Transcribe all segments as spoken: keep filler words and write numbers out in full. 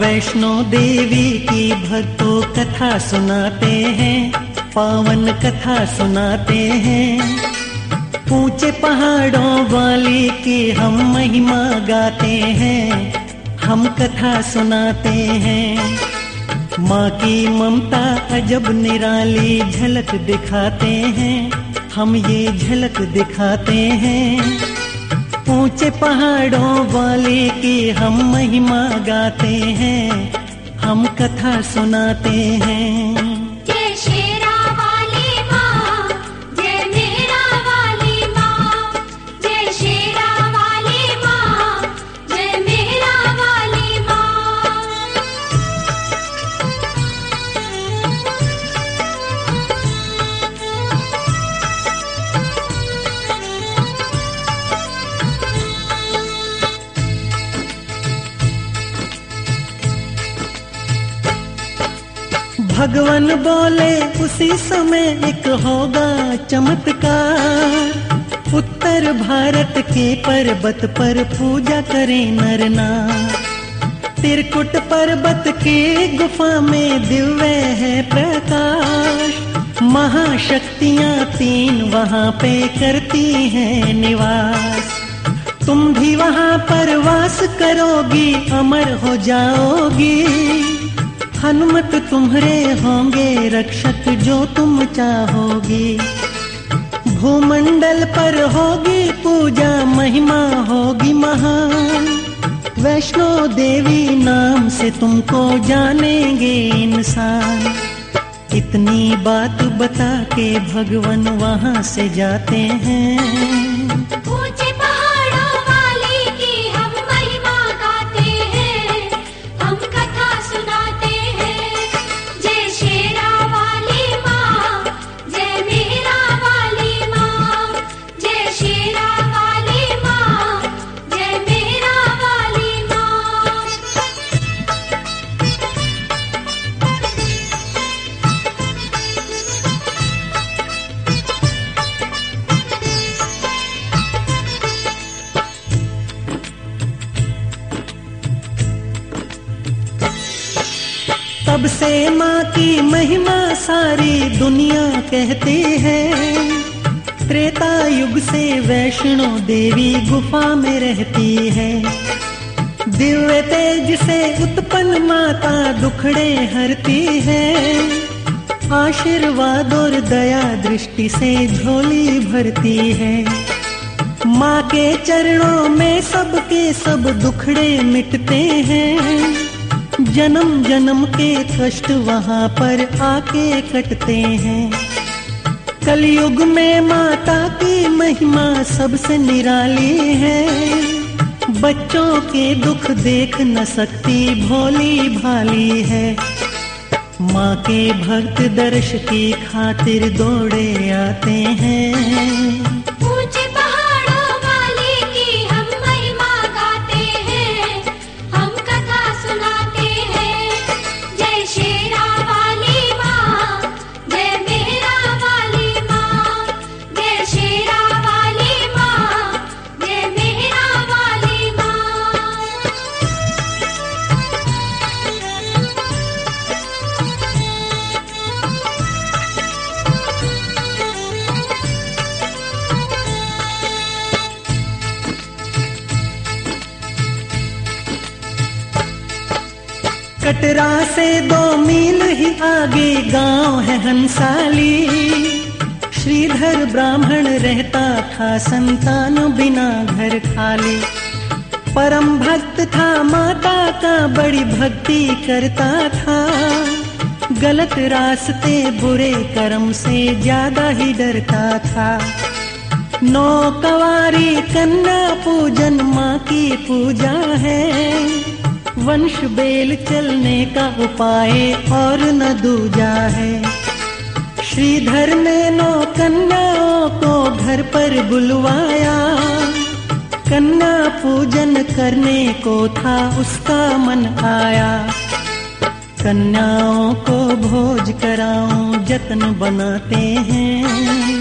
वैष्णो देवी की भक्तों कथा सुनाते हैं, पावन कथा सुनाते हैं। ऊंचे पहाड़ों वाली की हम महिमा गाते हैं, हम कथा सुनाते हैं। माँ की ममता अजब निराली झलक दिखाते हैं, हम ये झलक दिखाते हैं। ऊंचे पहाड़ों वाले की हम महिमा गाते हैं, हम कथा सुनाते हैं। जय शेरा वाली माँ, जय मेरा वाली माँ, जय शेरा वाली माँ, जय मेरा वाली माँ। भगवान बोले उसी समय एक होगा चमत्कार। उत्तर भारत के पर्वत पर पूजा करें नर नार। त्रिकुट पर्वत की गुफा में दिव्य है प्रकाश। महाशक्तियाँ तीन वहाँ पे करती हैं निवास। तुम भी वहाँ पर वास करोगी, अमर हो जाओगी। हनुमत तुम्हारे होंगे रक्षक जो तुम चाहोगी। भूमंडल पर होगी पूजा, महिमा होगी महान। वैष्णो देवी नाम से तुमको जानेंगे इंसान। इतनी बात बता के भगवान वहाँ से जाते हैं। तब से माँ की महिमा सारी दुनिया कहती है। त्रेता युग से वैष्णो देवी गुफा में रहती है। दिव्य तेज से उत्पन्न माता दुखड़े हरती है। आशीर्वाद और दया दृष्टि से झोली भरती है। माँ के चरणों में सबके सब दुखड़े मिटते हैं। जन्म जन्म के कष्ट वहाँ पर आके कटते हैं। कलयुग में माता की महिमा सबसे निराली है। बच्चों के दुख देख न सकती भोली भाली है। माँ के भक्त दर्श की खातिर दौड़े आते हैं। कटरा से दो मील ही आगे गांव है हंसाली। श्रीधर ब्राह्मण रहता था संतान बिना घर खाली। परम भक्त था माता का, बड़ी भक्ति करता था। गलत रास्ते बुरे कर्म से ज्यादा ही डरता था। नौ कवारी कन्या पूजन माँ की पूजा है। वंश बेल चलने का उपाय और न दूजा है। श्रीधर ने नौ कन्याओं को घर पर बुलवाया। कन्या पूजन करने को था उसका मन आया। कन्याओं को भोज कराऊं जतन बनाते हैं।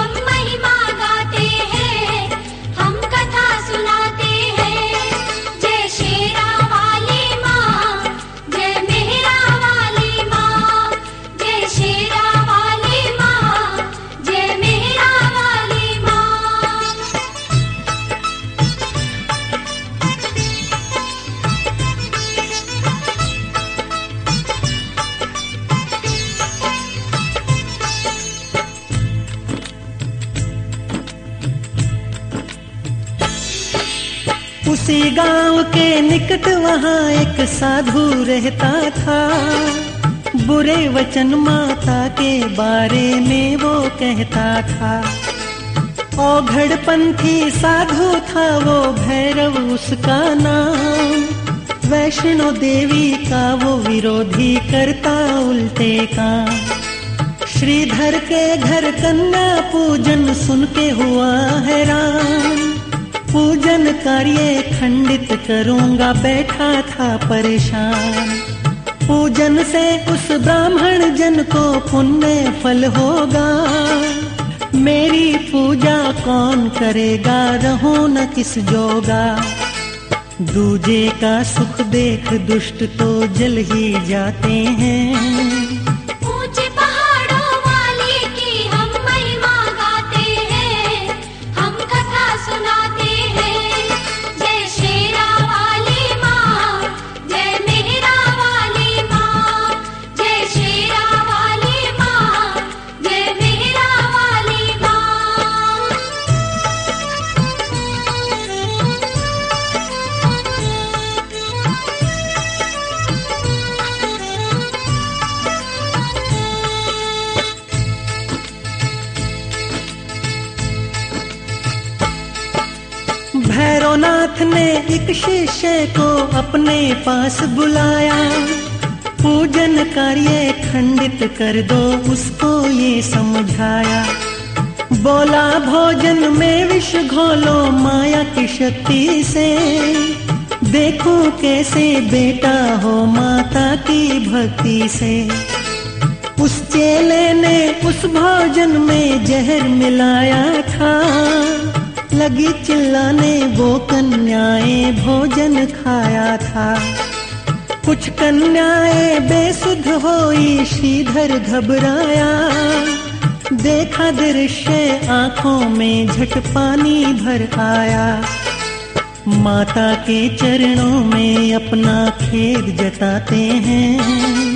जय उसी गांव के निकट वहाँ एक साधु रहता था। बुरे वचन माता के बारे में वो कहता था। औघड़पंथी साधु था वो, भैरव उसका नाम। वैष्णो देवी का वो विरोधी, करता उल्टे काम। श्रीधर के घर कन्या पूजन सुन के हुआ हैरान। पूजन कार्य खंडित करूंगा, बैठा था परेशान। पूजन से उस ब्राह्मण जन को पुण्य फल होगा। मेरी पूजा कौन करेगा, रहूं न किस जोगा। दूजे का सुख देख दुष्ट तो जल ही जाते हैं। भैरवनाथ ने एक शिष्य को अपने पास बुलाया। पूजन कार्य खंडित कर दो, उसको ये समझाया। बोला भोजन में विष घोलो माया की शक्ति से। देखो कैसे बेटा हो माता की भक्ति से। उस चेले ने उस भोजन में जहर मिलाया था। लगी चिल्लाने वो कन्याएं, भोजन खाया था। कुछ कन्याएं बेसुध होई, श्रीधर घबराया। देखा दृश्य आंखों में झट पानी भर आया। माता के चरणों में अपना खेद जताते हैं।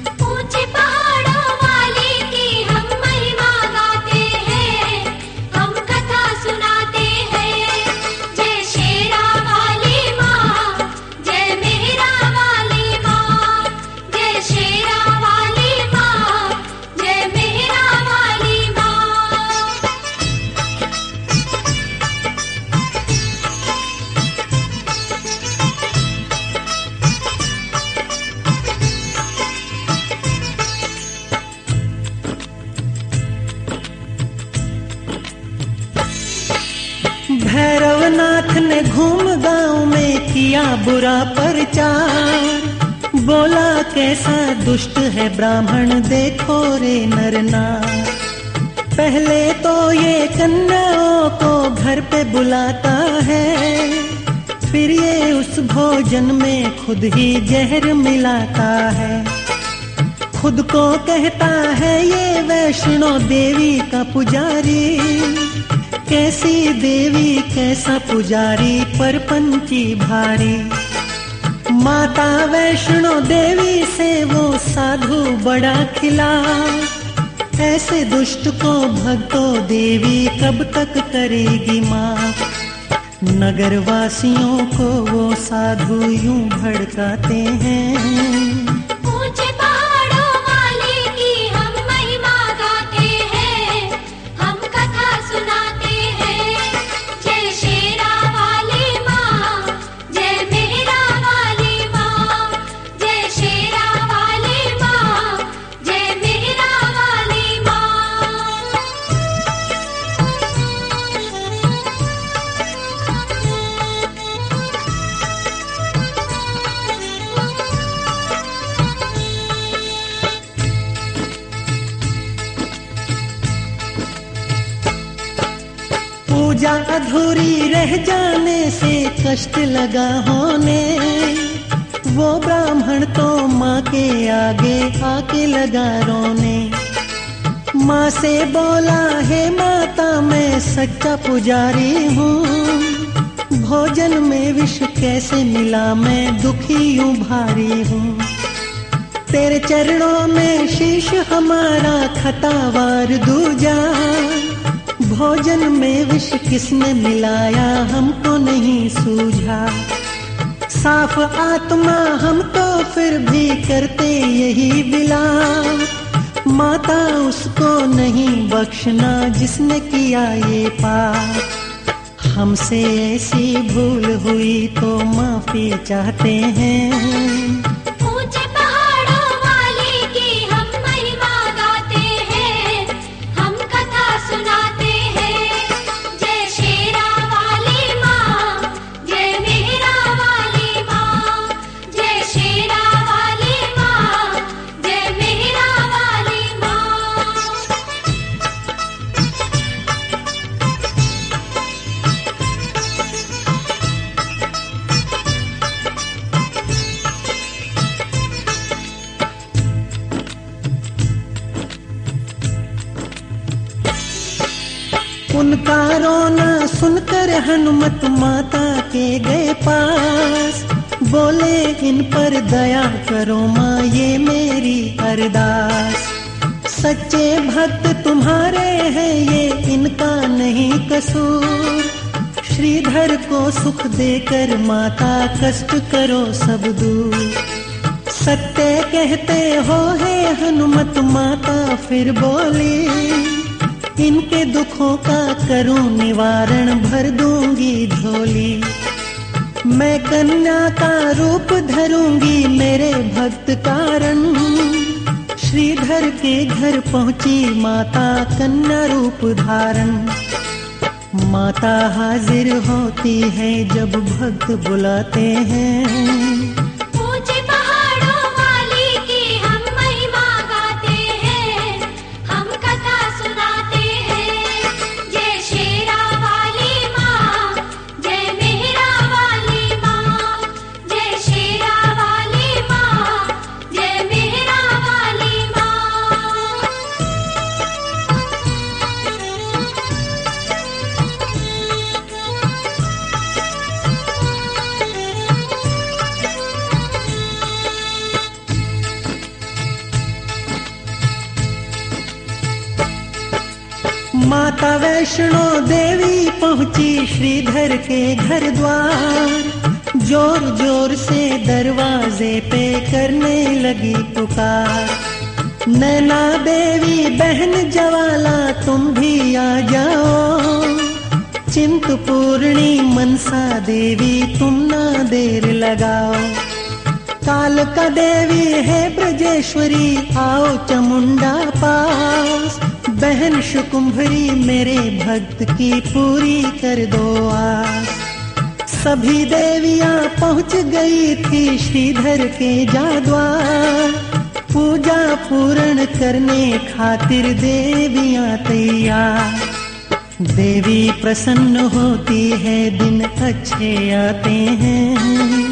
भैरवनाथ ने घूम गांव में किया बुरा प्रचार। बोला कैसा दुष्ट है ब्राह्मण, देखो रे नर नार। पहले तो ये कन्याओं को घर पे बुलाता है। फिर ये उस भोजन में खुद ही जहर मिलाता है। खुद को कहता है ये वैष्णो देवी का पुजारी। कैसी देवी कैसा पुजारी, परपंची भारी। माता वैष्णो देवी से वो साधु बड़ा खिला। ऐसे दुष्ट को भक्तो देवी कब तक करेगी माफ। नगर वासियों को वो साधु यूं भड़काते हैं। पूजा अधूरी रह जाने से कष्ट लगा होने। वो ब्राह्मण तो माँ के आगे आके लगा रोने। माँ से बोला हे माता मैं सच्चा पुजारी हूँ। भोजन में विष कैसे मिला, मैं दुखी यूं भारी हूँ। तेरे चरणों में शीश हमारा खतावार दूजा। भोजन में विष किसने मिलाया हमको नहीं सूझा। साफ आत्मा हम तो फिर भी करते यही बिलाप। माता उसको नहीं बख्शना जिसने किया ये पाप। हमसे ऐसी भूल हुई तो माफी चाहते हैं। ऊंचे पहाड़ों वाली की हम महिमा गाते हैं, हम कथा सुनाते हैं। जय शेरा वाली माँ, जय मेहरा वाली माँ। जय शेरा वाली माँ, जय मेहरा वाली माँ। उनका रोना सुनकर हनुमत माता के गए पास। बोले इन पर दया करो माँ ये मेरी अरदास। सच्चे भक्त तुम्हारे हैं ये इनका नहीं कसूर। श्रीधर को सुख देकर माता कष्ट करो सब दूर। सत्य कहते हो हे हनुमत माता फिर बोली। इनके दुखों का करूं निवारण भर दूंगी झोली। मैं कन्या का रूप धरूंगी मेरे भक्त कारण। श्रीधर के घर पहुंची माता कन्या रूप धारण। माता हाजिर होती है जब भक्त बुलाते हैं। ऊंचे पहाड़ों वाली की हम महिमा गाते हैं, हम कथा सुनाते हैं। जय शेरा वाली माँ, जय मेहरा वाली माँ। जय शेरा वाली माँ, जय मेहरा वाली माँ। माता वैष्णो देवी पहुंची श्रीधर के घर द्वार। जोर जोर से दरवाजे पे करने लगी पुकार। नैना देवी बहन ज्वाला तुम भी आ जाओ। चिंतपूर्णी मनसा देवी तुम ना देर लगाओ। कालका देवी है ब्रजेश्वरी आओ चामुंडा पास। बहन शुकुंभरी मेरे भक्त की पूरी कर दो आस। सभी देवियां पहुंच गई थी श्रीधर के जाद्वार। पूजा पूर्ण करने खातिर देवियां तैयार। देवी प्रसन्न होती है दिन अच्छे आते हैं।